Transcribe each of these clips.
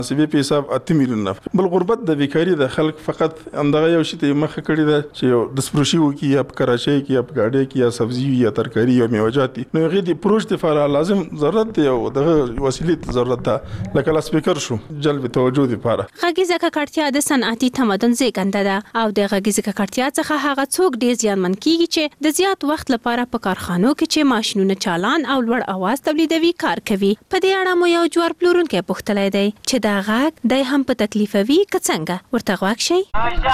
سیبی په حساب 8 میلیون نه بل غربت د بیکاری د خلک فقط اندغه یو شی ته مخه کړی ده چې د سپروشي وکي یا په کراچۍ کې یا په گاډي کې یا سبزی یا ترکاری یا میوجات نو غي د پروژ لپاره لازم ضرورت دی او د وسیلې ضرورت ده لکه لاس سپیکر شو جلب توجه لپاره غږیزه ککړتیا د صنعتي تمدن زیږنده ده او د غږیزه ککړتیا څخه هغه څوک ډیر زیانمن کیږي چې د زیات وخت لپاره په کارخانو کې چې ماشينونه چالان او لوړ اواز تولیدوي کار کوي په دې اړه مو یو جوړ پلورونکی پوښتلی دی چې دا غږ د هم په تکلیفوي کڅنګه ورته غواک شي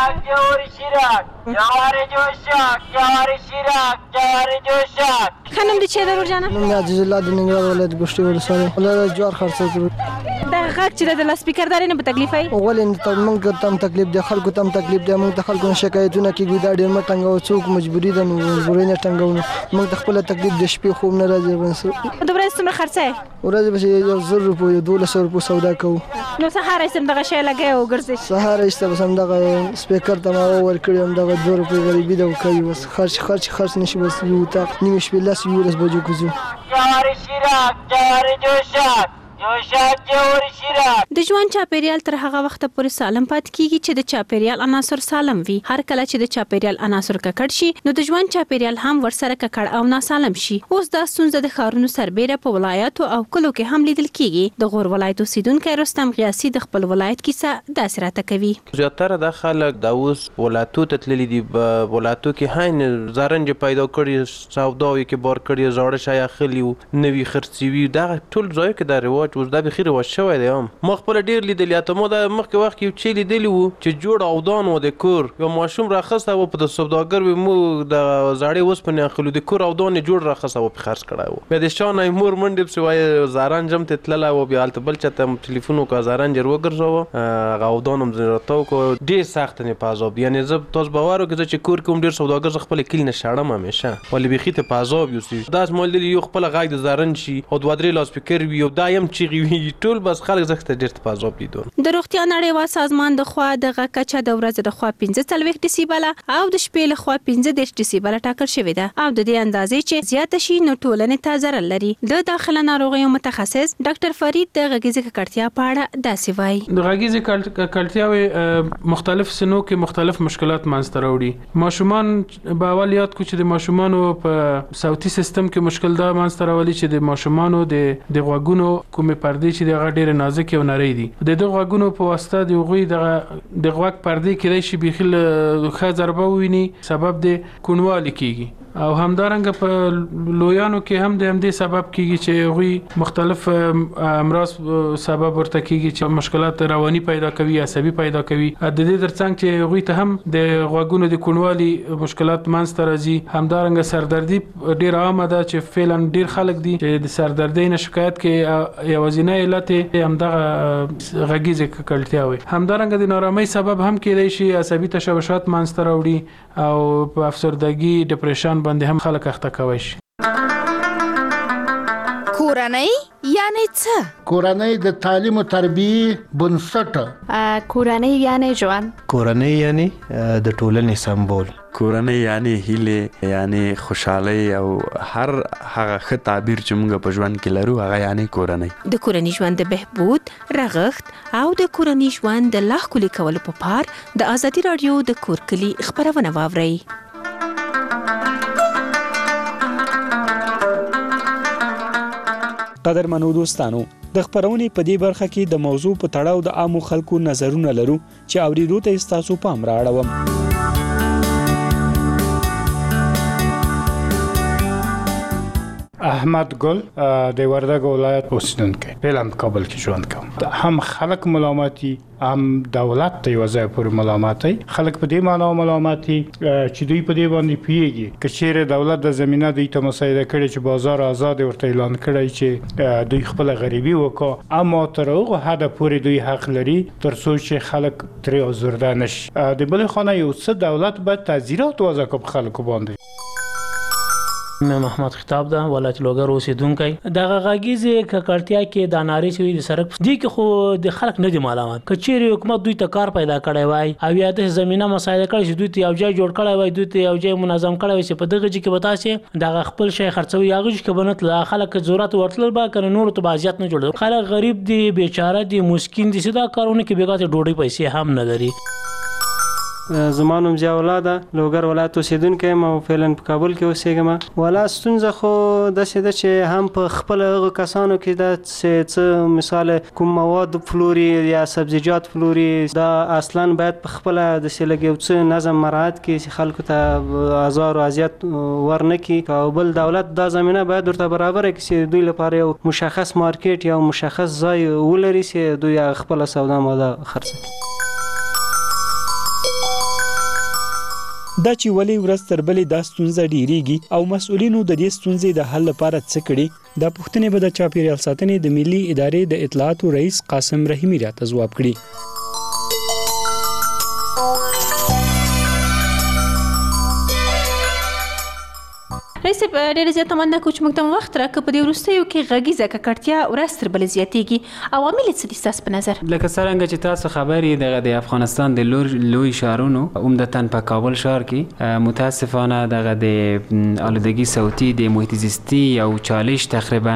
خانم دې چې درو جانه نو عزیز الله د ننګرهار ولایت ګوشتي ولسوالۍ ولر جوار خرڅ کړو دا غږ چې د سپیکر داري نه په تکلیفي ولې موږ ته تکلیف دی خلکو ته تکلیف دی موږ ته خلکو شکایتونه کوي دا ډیر مټنګو څوک مجبوری ده نو مجبوري نه ټنګو موږ خپل تکلیف د شپې خوب نه راځي بس د ورځې څومره خرڅه ورځ به 1000 روپیه 1200 روپیه سودا کوو نو سهار یې سم دغه شی لګي او ګرځي سهار یې سم دغه سپیکر ته ما ور کړی هم دغه 2 روپیه غریبي دا کوي بس خرچ نشي بس یو تا نیمه شپه لاس یو ورځ بجو کوزو جواری جوشات د ژوند چاپیریال تر هغه وخت پورې سالم پات کیږي چې د چاپیریال عناصر سالم وي هر کله چې د چاپیریال عناصر ککړ شي نو د ژوند چاپیریال هم ورسره ککړ او ناسالم شي اوس دا ستونزه د ښارونو سربېره په ولایاتو او کلو کې هم لیدل کیږي د غور ولایت اوسیدونکو رستم غیاسي د خپل ولایت کیسه داسې راته کوي زیاتره د خلک د اوس ولایتو ته تللي دي ولایتو کې هاین زرنج پیدا کړي سوداوي کې بار کړي زاړه شای اخلي نوي خرڅوي دا ټول ځای کې د رواج اوس دا بخیر رواج شوی دی ما خپل ډیر لیدلی اته مو د مخکې وخت کې چې لیدلی وو چې جوړ اودان و د کور یو ماشوم راخسته و په د سوداګر مو د زاړې اوس په نخلو د کور اودان جوړ راخسته و په خرڅ کړای وو بیا د شانه مور منډه په وای زاران جم ته تللا و بیا الته بل چته ټلیفون کو زاران جر وګرځاو اودانم زراتو کو ډیر سخت نه پازوب یعنی زب تاسو باور وکړه چې کور کوم ډیر سوداګر خپل کلی نه شاړم همیشه ولی بخی ته پازوب یوسي داس مول یو خپل غاګ د زارن شي او دوه درې لاس فکر وي او دایم چې ټول بس خلک زخت ډیر پازوب لیدون د روغتیا نړیوال سازمان د خوا دغه کچه د ورځې د خوا 15 ډیسیبل او د شپې له خوا 15 ډیسیبل ټاکل شوی ده او د دې اندازې چې زیات شي نو ټولنې ته ضرر لري د داخله ناروغیو متخصص ډاکټر فرید د غږیزه ککړتیا په اړه داسې وایي د غږیزه ککړتیا مختلف سنو کې مختلف مشکلات منځته راوړي ماشومان په اول یاد کو چې د ماشومانو په صوتي سیستم کې مشکل دا منځته راولي چې د ماشومانو د غوږونو کومه پردې چې دغه ډېر نازک او نری دي د دغه غوږونو په واسطه د غوي د غوږ پردې کې شي بخیل ښه ضربه ویني سبب د کونوالي کیږي او همدارنګه په لویانو کې هم د همدې سبب کیږي چې غوي مختلف امراض سبب ورته کیږي چې مشکلات رواني پیدا کوي عصبي پیدا کوي د دې ترڅنګ چې غوي ته هم د غوږونو د کونوالي مشکلات منځته راځي همدارنګه سردردي ډیر عامه ده چې فعلا ډیر خلک دي چې د سردردي نه شکایت کوي یوازینی علت همدغه غږیزه ککړتیا وي همدارنګه د نارامۍ سبب هم کېدای شي عصبي تشوشات منځته راوړي او په افسردګي ډیپریشن باندې هم خلک اخته کوي شي کورنۍ یعنی څه کورنۍ د تعلیم او تربیه بنسټ کورنۍ یعنی ژوند کورنۍ یعنی د ټولنې سمبول کورنۍ یعنی هیله یعنی خوشحالي او هر هغه ښه تعبیر چې موږ په ژوند کې لرو هغه یعنی کورنۍ د کورنۍ ژوند د بهبود رغښت او د کورنۍ ژوند د لا ښکلي کولو په پار د ازادي رادیو د کور کلي خبرونه واورئ قدرمنو دوستانو د خبرونې په دې برخه کې د موضوع په تړاو د عامو خلکو نظرونه لرو چې اوریدو ته تاسو پام راوړم احمد ګل د وردګ ولایت اوسیدونکی فعلا کابل کې ژوند کوم هم خلک ملامتي هم دولت ته یو ځای پورې ملامتي خلک په دې معنی ملامتي چې دوی په دې باندې پیږي چې چیرې دولت د زمينه دوی ته مساعده کړي چې بازار آزاد ورته اعلان کړي چې دوی خپل غریبي وکړي اما تر هغه حد پورې دوی حق لري تر څو چې خلک ترې آزرده نشي د بل خانه یو څه دولت باید تعزیرات وضع کړي خلکو باندې مې محمد خطاب ده ولایت لوګر اوسیدونکی دغه غږیزې ککړتیا کې د نارې شوی د سړک دي کې خو د خلک نه دي معلومات کچېرې حکومت دوی ته کار پیدا کړی وای او یا د زمينه مسایل کړی چې دوی ته یو ځای جوړ کړی وای دوی ته یو ځای منظم کړی وای چې په دغه ځای کې به تاسو دغه خپل شي خرڅوي هغه چې بنت لا خلک ضرورت ورتل با کنه نور ته بازیات نه جوړ خلک غریب دي بیچاره دي مسکین دي سدا کارونه کې بیګات ډوډۍ پیسې هم نه لري زما نوم ضیاء الله ده لوګر ولایت اوسیدونکی یم او فعلا په کابل کې اوسېږم ولا ستونزه خو داسې ده چې هم په خپل هغو کسانو کې دا څه مثال کوم مواد فلوري یا سبزیجات فلوري دا اصلا باید په خپل داسې لږ یو څه نظم مراعات کړي چې خلکو ته آزار او اذیت ورنه کړي او بل دولت دا زمینه باید ورته برابره کړي چې دوی لپاره یو مشخص مارکیټ یا مشخص ځای ولري چې دوی خپل سودا ماده خرڅوي دا چې ولې ورځ تر بلې دا ستونزه ډیریږي او مسؤلینو د دې ستونزې د حل لپاره څه کړي دا پوښتنې به د چاپیریال ساتنې د ملي ادارې د اطلاعاتو رئیس قاسم رحیمي راته ځواب کړي رئیس ډېر زیات تمنا کوم چې موږ ته وخت راکړه په دې وروستیو کې غږیزه ککړتیا ورځ تر بلې زیاتېږي عوامل څه دي ستاسو په نظر لکه څرنګه چې تاسو خبر یې دغه د افغانستان د لوی ښارونو عمدتاً په کابل ښار کې متاسفانه دغه د آلودگی صوتي د محیط زیستی او چالش تقریبا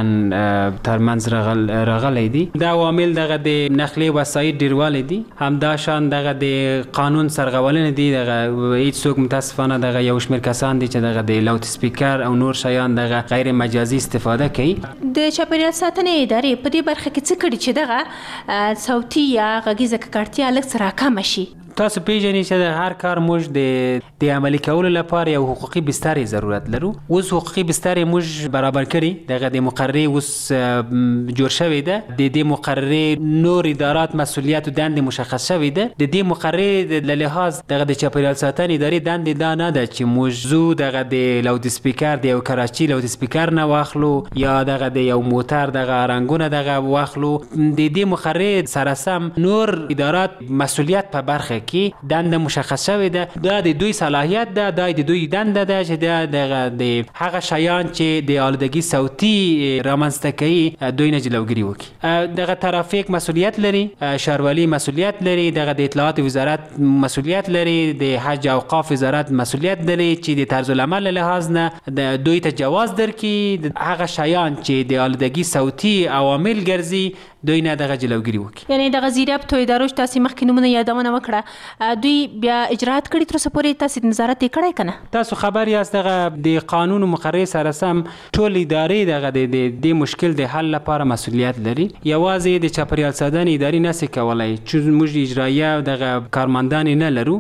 ترمنځ راغلی دي دا عوامل دغه د نقلیه وسایل ډیروالی دي همدا شان دغه د قانون سرغړونې دي دغه هیڅ څوک متاسفانه دغه یو شمېر کسان دي چې دغه د لاوډ سپیکر او نور شیان دغه غیر مجازي استفاده کوي د چاپیریال ساتنې ادارې په دې برخه کې څه کړي چې دغه صوتي یا غږیزه ککړتیا لږ څه راکمه شي تاسو پیژنئ چې د هر کار موږ د عملي کولو لپاره یو حقوقي بسترې ضرورت لرو اوس حقوقي بسترې موږ برابر کړي دغه د مقررې اوس جوړ شوی ده د دې مقررې نور ادارات مسؤلیت او دندې مشخص شوی ده د دې مقررې له لحاظ دغه د چاپیریال ساتنې ادارې دندې دا نه ده چې موږ زو دغه د لاوډ سپیکر د یو کراچي لاوډ سپیکر نه واخلو یا دغه د یو موټر دغه رنګونه دغه واخلو د دې مقررې سره سم نور ادارات مسؤلیت په برخه کې دنده مشخص شوی ده دا د دوی صلاحیت ده دا د دوی دنده ده چې دغه د هغه شیان چې د آلودگی صوتي رامنځته کوي دوی نه جلوګیری وکړي دغه ترافیک مسؤلیت لري ښاروالي مسؤلیت لري دغه د اطلاعات وزارت مسؤلیت لري د حج او اوقاف وزارت مسؤلیت لري چې د طرز العمل له لحاظ نه دوی ته جواز درکړي هغه شیان چې د آلودگی صوتي عوامل ګرځي دوی نه دغه جلوګیری وکړي یعنی دغه زیراب تو ادارو چې تاسو مخکې نمونه یادونه وکړه دوی بیا اجرات کړي تر څو پورې تاسو نظارت کړئ کنه تاسو خبر یاست دغه د قانون مقررې سره سم ټول ادارې دغه د مشکل د حل لپاره مسؤلیت لري یوازې د چاپیریال ساتنې ادارې نشي کولای چې موږ اجرایه دغه کارمندان نه لرو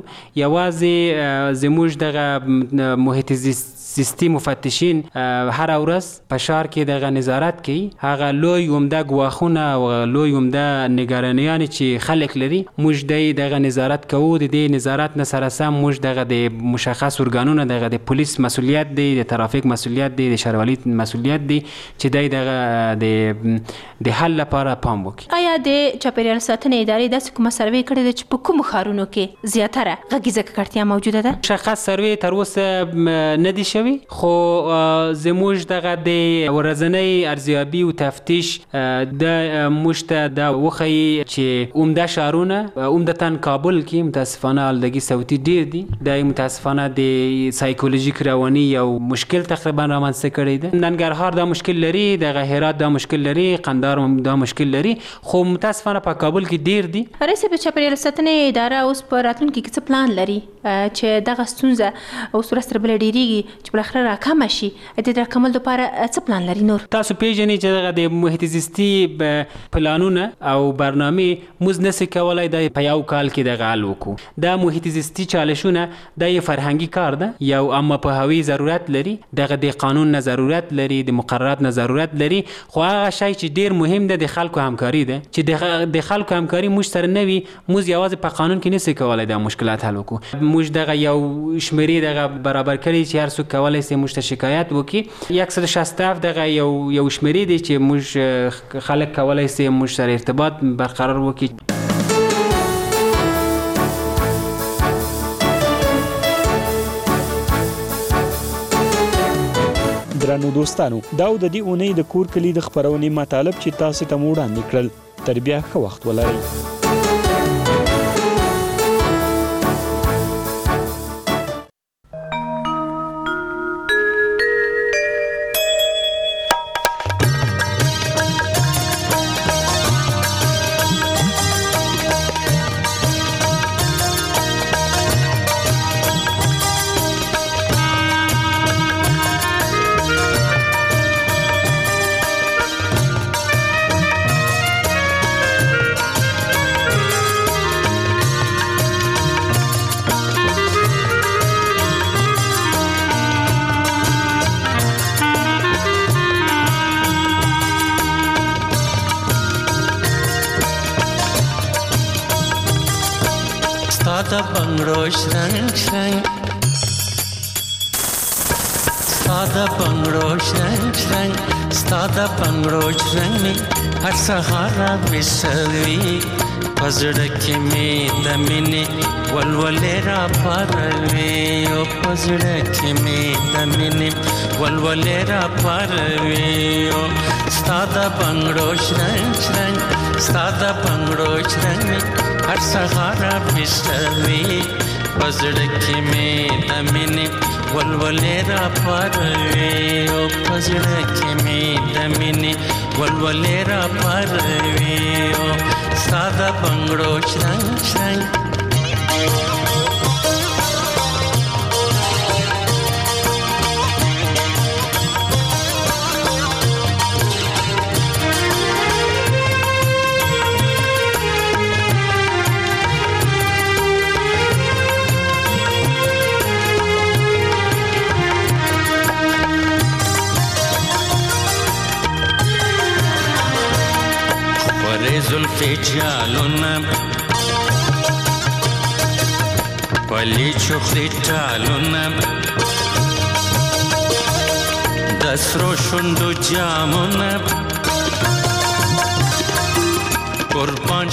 یوازې زموږ دغه محیط زیستی مفتشین هر ورځ په ښار کې دغه نظارت کوي هغه لوی عمده ګواښونه او لوی عمده نگرانیان چې خلک لري موږ دغه نظارت کوو د دې نظارت نه سره سم موږ دغه د مشخص ارګانونو دغه د پولیس مسؤلیت دی د ترافیک مسؤلیت دی د ښاروالۍ مسؤلیت دی چې دغه د حل لپاره پام وکړي آیا د چاپیریال ساتنې ادارې داسې کومه سروې کړې ده چې په کومو ښارونو کې زیاتره غږیزه ککړتیا موجوده ده مشخص سروې تر اوسه نه دي خو زموږ دغه د ورځنۍ ارزیابي او تفتیش د مشته د وخی چې عمده ښارونه عمدتاً کابل کې متاسفانه آلودگی صوتي ډیر دي د متاسفانه د سایکولوژیک رواني یو مشکل تقریبا رامنځته کړی دی ننګرهار دا مشکل لري دغه هرات دا مشکل لري قندهار دا مشکل لري خو متاسفانه په کابل کې ډیر دي رئیس په چاپیریال ساتنې اداره اوس په راتلونکي کې څه پلان لري چې دغه ستونزه اوس ورځ تر بلې ډیریږي چې بلخره راکمه شي د راکمل لپاره څه پلان لري نور تاسو پیژنئ چې دغه د محیط زیستی پلانونه او برنامې موږ نشو کولای د په یو کال کې دغه حل وکړو دا محیط زیستی چالشونه د یو فرهنګي کار ده یو اما په هوی ضرورت لري دغه د قانون نه ضرورت لري د مقررات نه ضرورت لري خو هغه شی چې ډیر مهم ده د خلکو همکاري ده چې د خلکو همکاري موږ سره نه وي موږ یوازې په قانون کې نشو کولای د مشکلات حل وکړو موږ دغه یو شمیرې دغه برابر کړی چې هر څوک کولای شي موږ ته شکایت وکړي 167 دغه یو شمیرې دی چې موږ خلک کولای شي موږ سره ارتباط برقرار وکړي درنو دوستانو دا د دې اونۍ د کور کلی د خبرونې مطالب چې تاسو ته وړاندې کړل تر بیا ښه وخت ولرئ. Stada bangro shrang shrang, stada bangro shrang shrang, stada bangro shrang me har sahara bisavi, pazdak me damine walwalera parve, o pazdak me damine walwalera parve, o stada bangro shrang shrang, stada bangro shrang me har sahara bisavi, pazdak me damine walwalera parve, o pazdak me damine walwalera parve, o sada bangro shrang shrang. زلفی جالونم ولی چخری تالونم دست رو شندو جامونم قربان